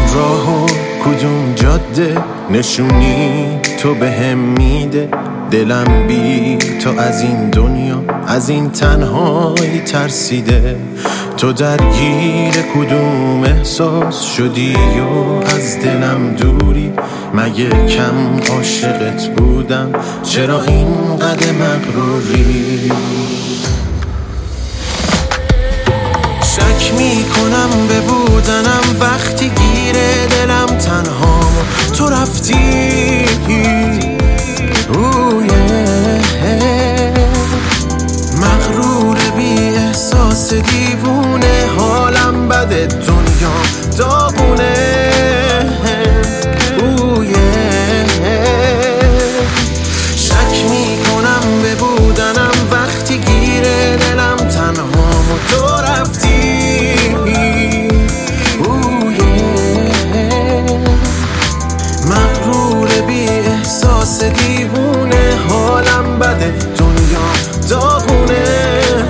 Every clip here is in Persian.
راهو کدوم جاده نشونی تو بهم میده. دلم بی تو از این دنیا از این تنهایی ترسیده. تو درگیر کدوم احساس شدی و از دلم دوری؟ مگه کم عاشقت بودم؟ چرا اینقدر مغروری؟ شک میکنم به بودنم وقتی گیره دلم تنهام و تو رفتی. مغرور بی احساس دیوونه، حالم بده دنیا داغونه. شک میکنم به بودنم وقتی گیره دلم تنهام و تو رفتی. مغرور بی احساس دیوونه، حالم بده دنیا داغونه.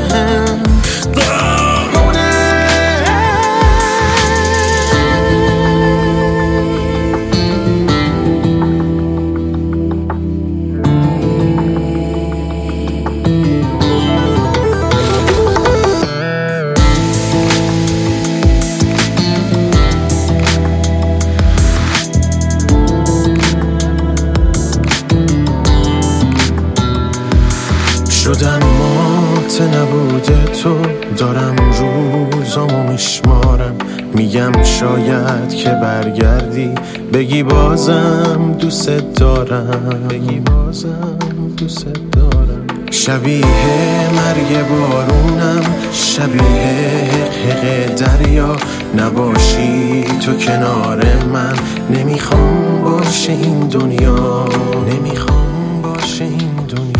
شدم مات نبوده تو، دارم روزامو میشمارم. میگم شاید که برگردی بگی بازم دوست دارم، بگی بازم دوست دارم. شبیه مرگ بارونم، شبیه حق دریا. نباشی تو کنار من، نمیخوام باشه این دنیا، نمیخوام باشه این دنیا.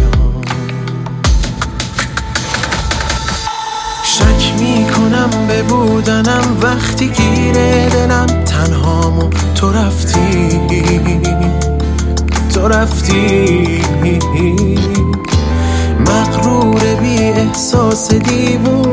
شک میکنم به بودنم وقتی گیره دلم تنهام و تو رفتی، تو رفتی. مغرور بی احساس دیوونه،